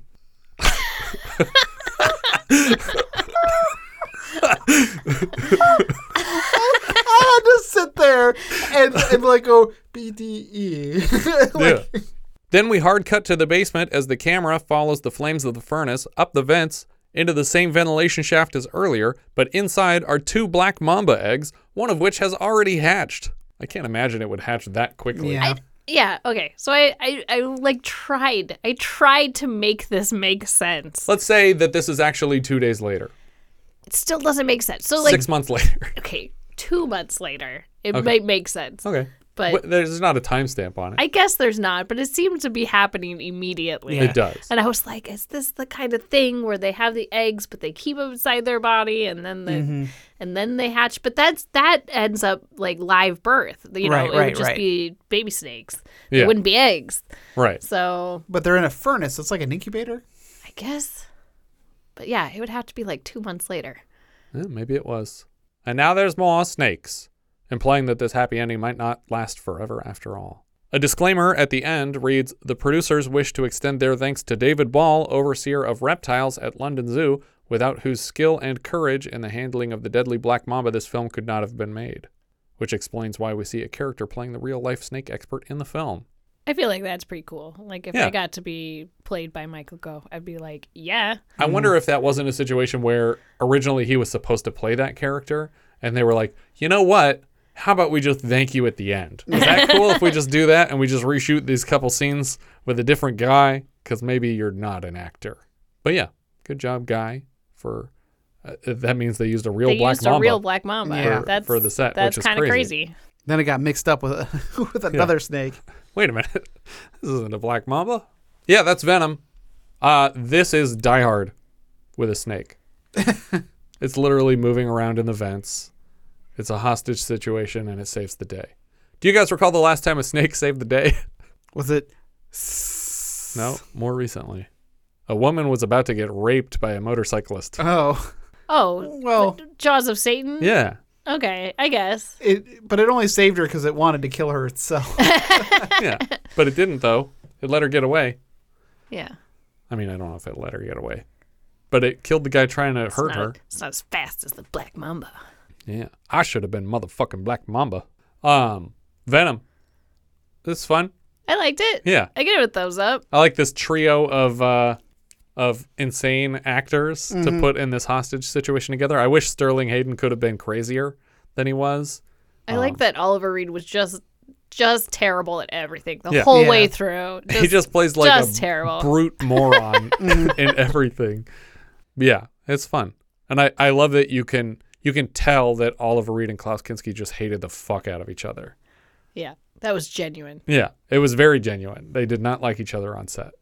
I had to sit there and, and like go B D E. Like, Yeah. Then we hard cut to the basement as the camera follows the flames of the furnace up the vents into the same ventilation shaft as earlier, but inside are two black mamba eggs, one of which has already hatched. I can't imagine it would hatch that quickly. Yeah. Yeah, okay. So I, I, I like tried. I tried to make this make sense. Let's say that this is actually two days later. It still doesn't make sense. So like Six months later. Okay, two months later. It Okay. might make sense. Okay. But But there's not a timestamp on it. I guess there's not, but it seemed to be happening immediately. It does. And I was like, is this the kind of thing where they have the eggs, but they keep them inside their body, and then they, Mhm. and then they hatch? But that's that ends up like live birth. You know, Right, it right, would just right. be baby snakes. Yeah. It wouldn't be eggs. Right. So but they're in a furnace. It's like an incubator. I guess. But yeah, it would have to be like two months later. Yeah, maybe it was. And now there's more snakes, implying that this happy ending might not last forever after all. A disclaimer at the end reads, "The producers wish to extend their thanks to David Ball, overseer of reptiles at London Zoo, without whose skill and courage in the handling of the deadly black mamba this film could not have been made." Which explains why we see a character playing the real-life snake expert in the film. I feel like that's pretty cool. Like if Yeah. I got to be played by Michael Gough, I'd be like, yeah. I wonder if that wasn't a situation where originally he was supposed to play that character, and they were like, you know what? How about we just thank you at the end? Is that cool if we just do that and we just reshoot these couple scenes with a different guy? Because maybe you're not an actor. But yeah, good job, Guy. For uh, that means they used a real They black used mamba. a real black mamba. for, That's for the set, That's which is kind of crazy. crazy. Then it got mixed up with a, with another snake. Wait a minute. This isn't a black mamba? Yeah, that's Venom. Uh, this is Die Hard with a snake. It's literally moving around in the vents. It's a hostage situation, and it saves the day. Do you guys recall the last time a snake saved the day? Was it? No, more recently. A woman was about to get raped by a motorcyclist. Oh. Oh, Well- Jaws of Satan? Yeah. Okay, I guess. It, but it only saved her because it wanted to kill her itself. Yeah. But it didn't, though. It let her get away. Yeah. I mean, I don't know if it let her get away. But it killed the guy trying to hurt not, her. It's not as fast as the Black Mamba. Yeah. I should have been motherfucking Black Mamba. Um, Venom. This is fun. I liked it. Yeah. I give it a thumbs up. I like this trio of uh, of insane actors to Mhm. put in this hostage situation together. I wish Sterling Hayden could have been crazier than he was. I Um, like that Oliver Reed was just just terrible at everything the Yeah. whole Yeah. way through. he just plays like just a terrible. brute moron in everything. Yeah, it's fun. And I, I love that you can you can tell that Oliver Reed and Klaus Kinski just hated the fuck out of each other. Yeah, that was genuine. Yeah, it was very genuine. They did not like each other on set.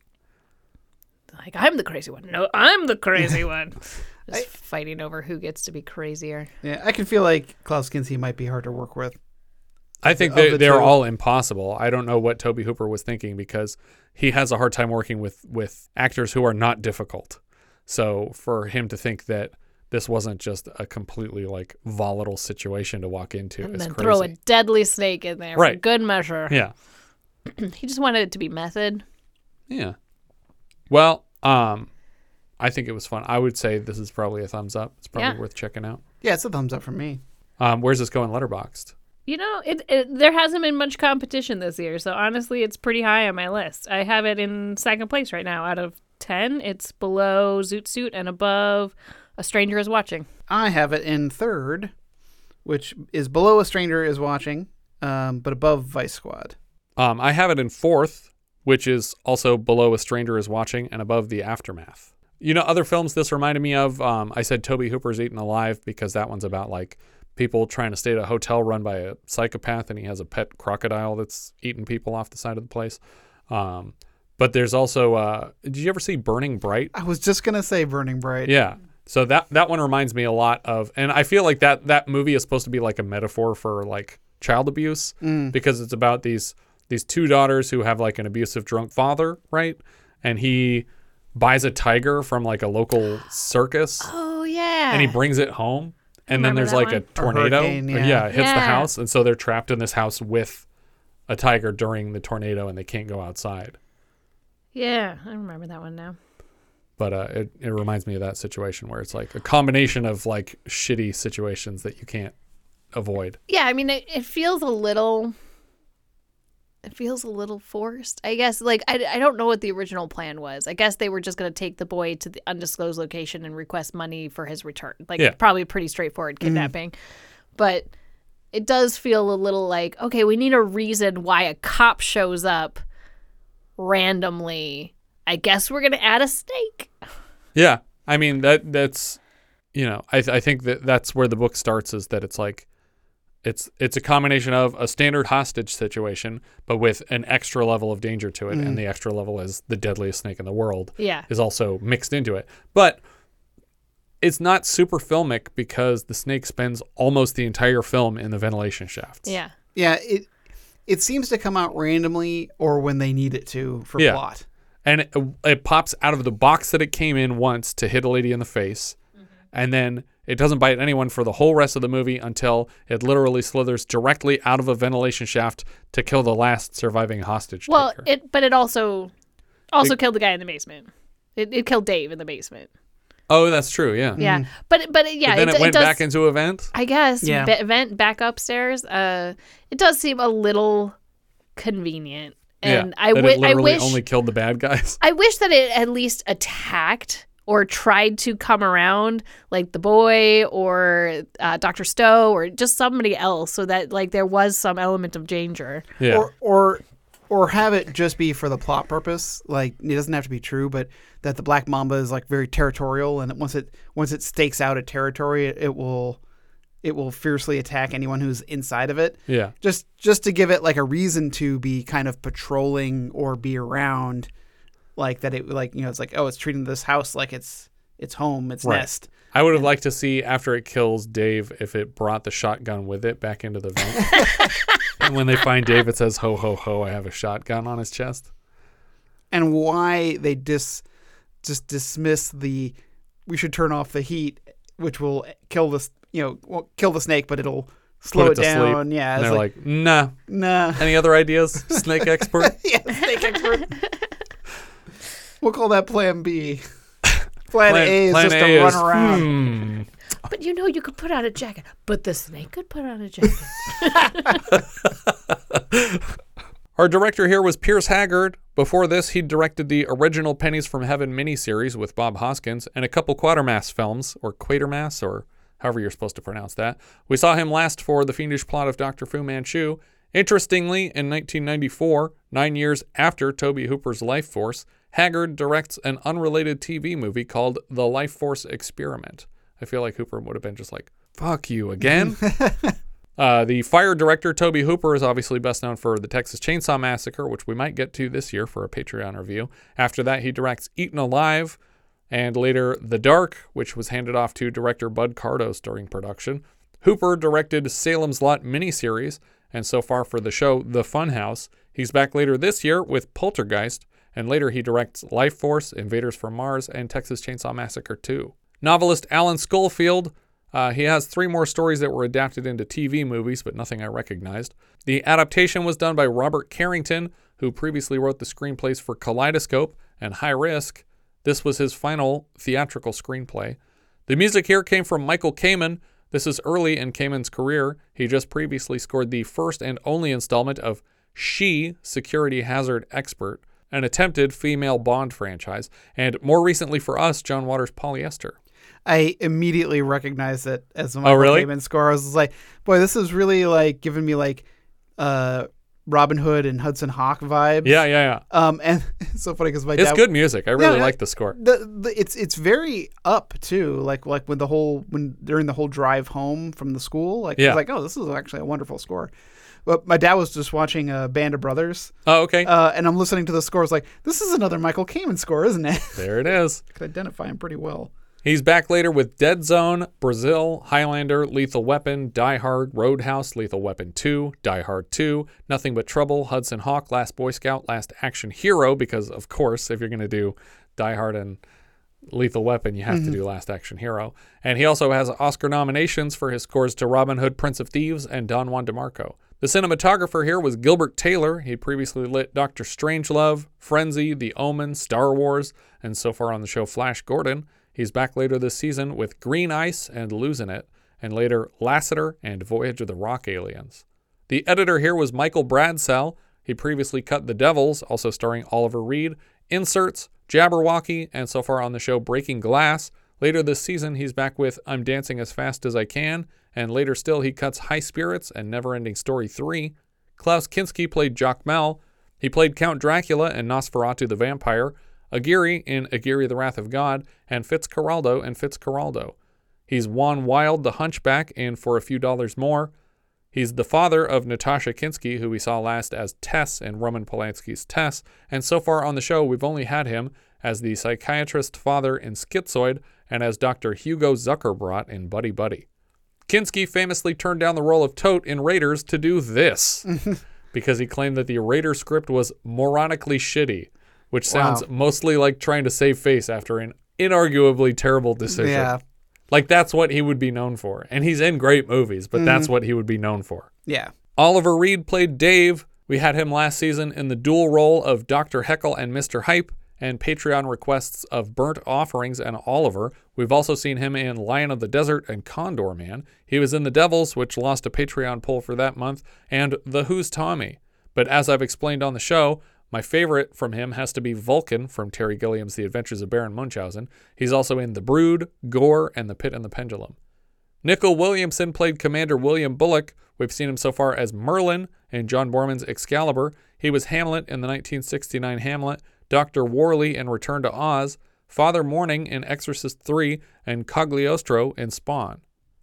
Like, I'm the crazy one. No, I'm the crazy one. Just fighting over who gets to be crazier. Yeah, I can feel like Klaus Kinski might be hard to work with. I think Of they, the they're two. all impossible. I don't know what Toby Hooper was thinking because he has a hard time working with, with actors who are not difficult. So for him to think that this wasn't just a completely like volatile situation to walk into And is then crazy. throw a deadly snake in there for Right. good measure. Yeah. He just wanted it to be method. Yeah. Well, um, I think it was fun. I would say this is probably a thumbs up. It's probably Yeah. worth checking out. Yeah, it's a thumbs up from me. Um, where's this going letterboxed? You know, it, it there hasn't been much competition this year, so honestly, it's pretty high on my list. I have it in second place right now out of ten. It's below Zoot Suit and above A Stranger Is Watching. I have it in third, which is below A Stranger Is Watching, um, but above Vice Squad. Um, I have it in fourth, which is also below A Stranger Is Watching and above The Aftermath. You know, other films this reminded me of, um, I said Toby Hooper's Eaten Alive because that one's about like people trying to stay at a hotel run by a psychopath, and he has a pet crocodile that's eating people off the side of the place. Um, but there's also, uh, did you ever see Burning Bright? I was just going to say Burning Bright. Yeah. So that, that one reminds me a lot of, and I feel like that, that movie is supposed to be like a metaphor for like child abuse Mm. because it's about these, these two daughters who have like an abusive drunk father, right? And he buys a tiger from like a local circus. Oh, yeah. And he brings it home. And then remember there's that like one. a tornado. A hurricane, Or, yeah. yeah, it hits the Yeah. house. And so they're trapped in this house with a tiger during the tornado and they can't go outside. Yeah, I remember that one now. But uh, it, it reminds me of that situation where it's like a combination of like shitty situations that you can't avoid. Yeah, I mean, it, it feels a little... It feels a little forced, I guess. Like, I, I don't know what the original plan was. I guess they were just going to take the boy to the undisclosed location and request money for his return. Like, Yeah. probably a pretty straightforward kidnapping. But it does feel a little like, okay, we need a reason why a cop shows up randomly. I guess we're going to add a snake. Yeah. I mean, that that's, you know, I, I think that that's where the book starts is that it's like, It's it's a combination of a standard hostage situation, but with an extra level of danger to it. Mm. And the extra level is the deadliest snake in the world Yeah. is also mixed into it. But it's not super filmic because the snake spends almost the entire film in the ventilation shafts. Yeah. Yeah, it it seems to come out randomly or when they need it to for Yeah. plot. And it, it pops out of the box that it came in once to hit a lady in the face. And then it doesn't bite anyone for the whole rest of the movie until it literally slithers directly out of a ventilation shaft to kill the last surviving hostage Well, taker. it but it also also It- killed the guy in the basement. It, it killed Dave in the basement. Oh, that's true, yeah. Yeah. But but it- yeah, But then it, it, went does, back into a vent? I guess. Yeah. Ve- vent back upstairs. Uh, it does seem a little convenient. And yeah, I, that wi- it I literally wish only killed the bad guys. I wish that it at least attacked or tried to come around like the boy or uh, Doctor Stowe or just somebody else so that like there was some element of danger. Yeah. Or or or have it just be for the plot purpose. Like it doesn't have to be true, but that the Black Mamba is like very territorial, and once it once it stakes out a territory, it, it will it will fiercely attack anyone who's inside of it. Yeah. Just just to give it like a reason to be kind of patrolling or be around, like that. It like you know it's like oh it's treating this house like it's its home, its Right. nest. I would have liked to see after it kills Dave if it brought the shotgun with it back into the vent. And when they find Dave, it says, ho, ho, ho, I have a shotgun on his chest. And why they dis just dismiss the we should turn off the heat, which will kill this you know won't kill the snake, but it'll slow Put it, it to down. sleep. Yeah, And it's they're like, like, nah. nah. Any other ideas, snake expert? yeah, snake expert. We'll call that Plan B. Plan, Plan- A is plan just A to run is, around. hmm. But you know you could put on a jacket. But the snake could put on a jacket. Our director here was Pierce Haggard. Before this, he directed the original Pennies from Heaven miniseries with Bob Hoskins and a couple Quatermass films, or Quatermass, or however you're supposed to pronounce that. We saw him last for The Fiendish Plot of Doctor Fu Manchu. Interestingly, in nineteen ninety-four, nine years after Tobe Hooper's Life Force, Haggard directs an unrelated T V movie called The Life Force Experiment. I feel like Hooper would have been just like, fuck you again. Uh, the fire director, Tobe Hooper, is obviously best known for the Texas Chainsaw Massacre, which we might get to this year for a Patreon review. After that, he directs Eaten Alive, and later The Dark, which was handed off to director Bud Cardos during production. Hooper directed Salem's Lot miniseries, and so far for the show, The Funhouse. He's back later this year with Poltergeist, and later he directs Life Force, Invaders from Mars, and Texas Chainsaw Massacre two. Novelist Alan Schofield. Uh, he has three more stories that were adapted into T V movies, but nothing I recognized. The adaptation was done by Robert Carrington, who previously wrote the screenplays for Kaleidoscope and High Risk. This was his final theatrical screenplay. The music here came from Michael Kamen. This is early in Kamen's career. He just previously scored the first and only installment of She, Security Hazard Expert, an attempted female Bond franchise, and more recently for us, John Waters' Polyester. I immediately recognized it as a Oh, Michael really? Kamen score. I was like, boy, this is really like giving me like uh Robin Hood and Hudson Hawk vibes. Yeah, yeah, yeah. Um, and it's so funny because my It's dad, good music. I really Yeah, like the score. The, the it's it's very up too. Like like when the whole when during the whole drive home from the school. Like Yeah. it's like, oh, this is actually a wonderful score. But my dad was just watching a uh, Band of Brothers. Oh, okay. Uh, and I'm listening to the score. It's like, this is another Michael Kamen score, isn't it? There it is. I could identify him pretty well. He's back later with Dead Zone, Brazil, Highlander, Lethal Weapon, Die Hard, Roadhouse, Lethal Weapon two, Die Hard two, Nothing But Trouble, Hudson Hawk, Last Boy Scout, Last Action Hero, because of course, if you're going to do Die Hard and Lethal Weapon, you have Mhm. to do Last Action Hero. And he also has Oscar nominations for his scores to Robin Hood, Prince of Thieves, and Don Juan DeMarco. The cinematographer here was Gilbert Taylor. He previously lit Doctor Strangelove, Frenzy, The Omen, Star Wars, and so far on the show Flash Gordon. He's back later this season with Green Ice and Losing It, and later Lassiter and Voyage of the Rock Aliens. The editor here was Michael Bradsell. He previously cut The Devils, also starring Oliver Reed, Inserts, Jabberwocky, and so far on the show Breaking Glass. Later this season, he's back with I'm Dancing as Fast as I Can, and later still he cuts High Spirits and Neverending Story three. Klaus Kinski played Jock Mel. He played Count Dracula in Nosferatu the Vampire, Aguirre in Aguirre the Wrath of God, and Fitzcarraldo in Fitzcarraldo. He's Juan Wild the Hunchback in For a Few Dollars More. He's the father of Natasha Kinski, who we saw last as Tess in Roman Polanski's Tess, and so far on the show we've only had him as the psychiatrist father in Schizoid and as Doctor Hugo Zuckerbrot in Buddy Buddy. Kinski famously turned down the role of Tote in Raiders to do this, because he claimed that the Raider script was moronically shitty, which sounds Wow. mostly like trying to save face after an inarguably terrible decision. Yeah. Like, that's what he would be known for. And he's in great movies, but that's Mhm. what he would be known for. Yeah. Oliver Reed played Dave. We had him last season in the dual role of Doctor Heckle and Mister Hype, and Patreon requests of Burnt Offerings and Oliver. We've also seen him in Lion of the Desert and Condor Man. He was in The Devils, which lost a Patreon poll for that month, and The Who's Tommy. But as I've explained on the show, my favorite from him has to be Vulcan from Terry Gilliam's The Adventures of Baron Munchausen. He's also in The Brood, Gore, and The Pit and the Pendulum. Nicol Williamson played Commander William Bullock. We've seen him so far as Merlin in John Borman's Excalibur. He was Hamlet in the nineteen sixty-nine Hamlet, Doctor Worley in Return to Oz, Father Morning in Exorcist three, and Cagliostro in Spawn.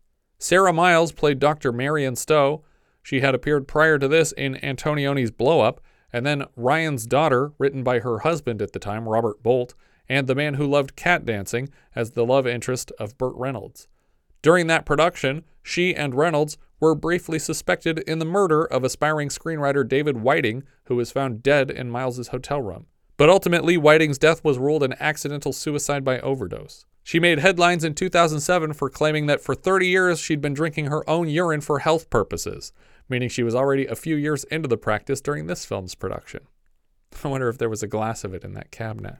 Sarah Miles played Doctor Marion Stowe. She had appeared prior to this in Antonioni's Blow Up, and then Ryan's Daughter, written by her husband at the time, Robert Bolt, and The Man Who Loved Cat Dancing as the love interest of Burt Reynolds. During that production, she and Reynolds were briefly suspected in the murder of aspiring screenwriter David Whiting, who was found dead in Miles's hotel room. But ultimately, Whiting's death was ruled an accidental suicide by overdose. She made headlines in two thousand seven for claiming that for thirty years she'd been drinking her own urine for health purposes, meaning she was already a few years into the practice during this film's production. I wonder if there was a glass of it in that cabinet.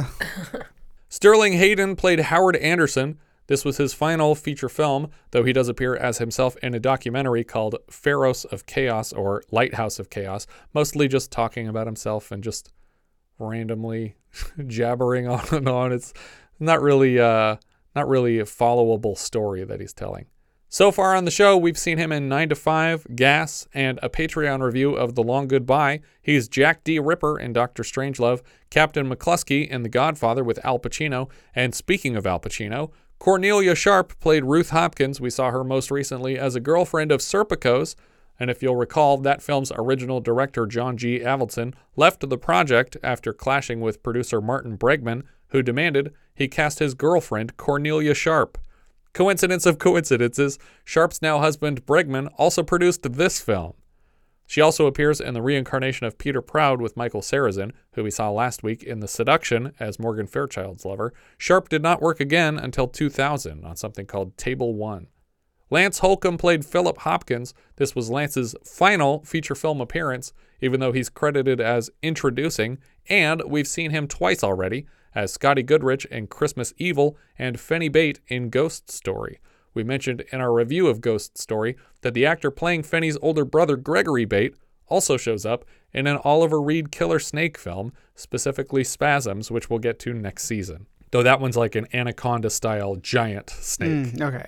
Sterling Hayden played Howard Anderson. This was his final feature film, though he does appear as himself in a documentary called Pharos of Chaos or Lighthouse of Chaos, mostly just talking about himself and just randomly jabbering on and on. It's not really uh, not really a followable story that he's telling. So far on the show, we've seen him in nine to five, Gas, and a Patreon review of The Long Goodbye. He's Jack D. Ripper in Doctor Strangelove, Captain McCluskey in The Godfather with Al Pacino, and speaking of Al Pacino, Cornelia Sharp played Ruth Hopkins. We saw her most recently as a girlfriend of Serpico's, and if you'll recall, that film's original director John G. Avildsen left the project after clashing with producer Martin Bregman, who demanded he cast his girlfriend Cornelia Sharp. Coincidence of coincidences, Sharp's now husband Bregman also produced this film. She also appears in the reincarnation of Peter Proud with Michael Sarrazin, who we saw last week in The Seduction as Morgan Fairchild's lover. Sharp did not work again until two thousand on something called Table One. Lance Holcomb played Philip Hopkins. This was Lance's final feature film appearance, even though he's credited as introducing, and we've seen him twice already, as Scotty Goodrich in Christmas Evil and Fenny Bate in Ghost Story. We mentioned in our review of Ghost Story that the actor playing Fenny's older brother, Gregory Bate, also shows up in an Oliver Reed Killer Snake film, specifically Spasms, which we'll get to next season. Though that one's like an anaconda-style giant snake. Mm, okay.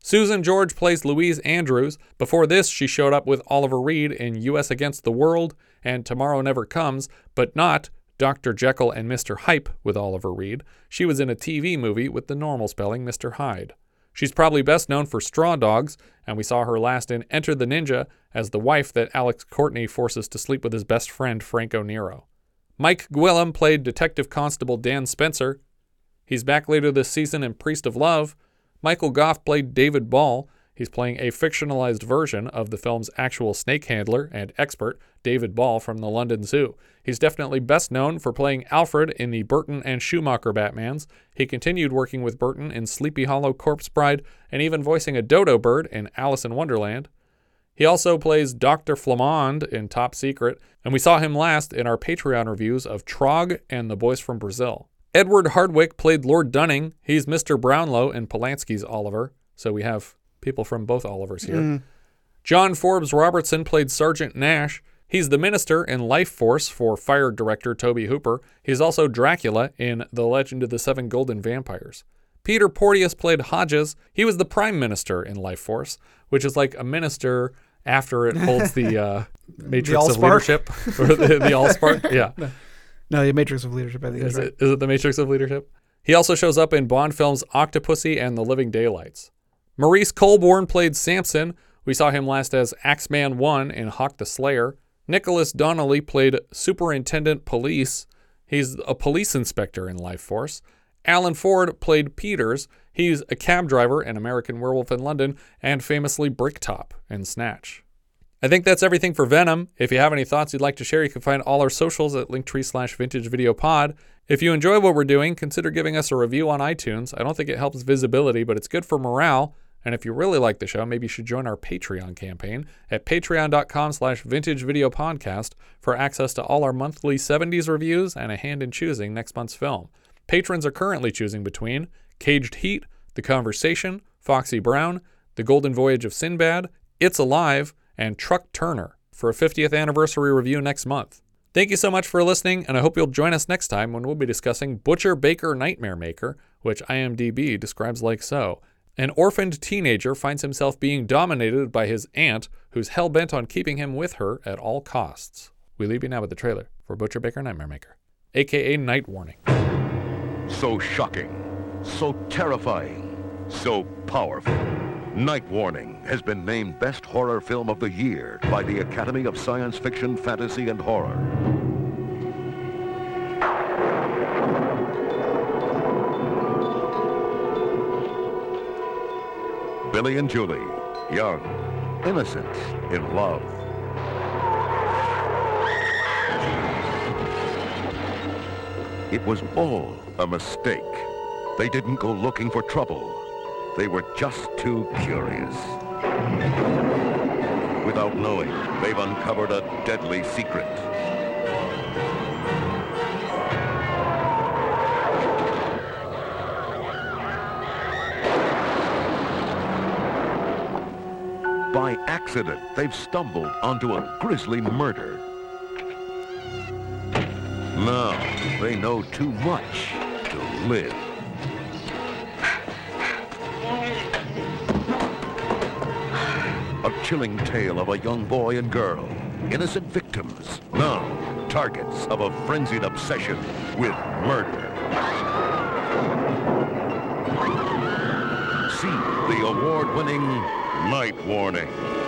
Susan George plays Louise Andrews. Before this, she showed up with Oliver Reed in U S Against the World and Tomorrow Never Comes, but not Doctor Jekyll and Mister Hype with Oliver Reed. She was in a T V movie with the normal spelling Mister Hyde. She's probably best known for Straw Dogs, and we saw her last in Enter the Ninja as the wife that Alex Courtney forces to sleep with his best friend Franco Nero. Mike Gwilym played Detective Constable Dan Spencer. He's back later this season in Priest of Love. Michael Goff played David Ball. He's playing a fictionalized version of the film's actual snake handler and expert, David Ball from the London Zoo. He's definitely best known for playing Alfred in the Burton and Schumacher Batmans. He continued working with Burton in Sleepy Hollow, Corpse Bride, and even voicing a dodo bird in Alice in Wonderland. He also plays Doctor Flamand in Top Secret, and we saw him last in our Patreon reviews of Trog and The Boys from Brazil. Edward Hardwick played Lord Dunning. He's Mister Brownlow in Polanski's Oliver, so we have people from both Olivers here. Mm. John Forbes Robertson played Sergeant Nash. He's the minister in Life Force for fired director Tobe Hooper. He's also Dracula in The Legend of the Seven Golden Vampires. Peter Porteous played Hodges. He was the prime minister in Life Force, which is like a minister after it holds the uh, Matrix the of Leadership. Or the, the Allspark. Yeah. No. no, the Matrix of Leadership, I think. Is, is, right. it, is it the Matrix of Leadership? He also shows up in Bond films Octopussy and The Living Daylights. Maurice Colborne played Samson. We saw him last as Axeman one in Hawk the Slayer. Nicholas Donnelly played Superintendent Police. He's a police inspector in Life Force. Alan Ford played Peters. He's a cab driver in American Werewolf in London and famously Bricktop in Snatch. I think that's everything for Venom. If you have any thoughts you'd like to share, you can find all our socials at linktree slash vintage video pod. If you enjoy what we're doing, consider giving us a review on iTunes. I don't think it helps visibility, but it's good for morale. And if you really like the show, maybe you should join our Patreon campaign at patreon.com slash vintage video podcast for access to all our monthly seventies reviews and a hand in choosing next month's film. Patrons are currently choosing between Caged Heat, The Conversation, Foxy Brown, The Golden Voyage of Sinbad, It's Alive, and Truck Turner for a fiftieth anniversary review next month. Thank you so much for listening, and I hope you'll join us next time when we'll be discussing Butcher Baker Nightmare Maker, which IMDb describes like so. An orphaned teenager finds himself being dominated by his aunt, who's hell-bent on keeping him with her at all costs. We leave you now with the trailer for Butcher Baker Nightmare Maker, aka Night Warning. So shocking, so terrifying, so powerful. Night Warning has been named Best Horror Film of the Year by the Academy of Science Fiction, Fantasy, and Horror. Billy and Julie, young, innocent, in love. It was all a mistake. They didn't go looking for trouble. They were just too curious. Without knowing, they've uncovered a deadly secret. By accident, they've stumbled onto a grisly murder. Now, they know too much to live. A chilling tale of a young boy and girl, innocent victims, now targets of a frenzied obsession with murder. See the award-winning Night Warning.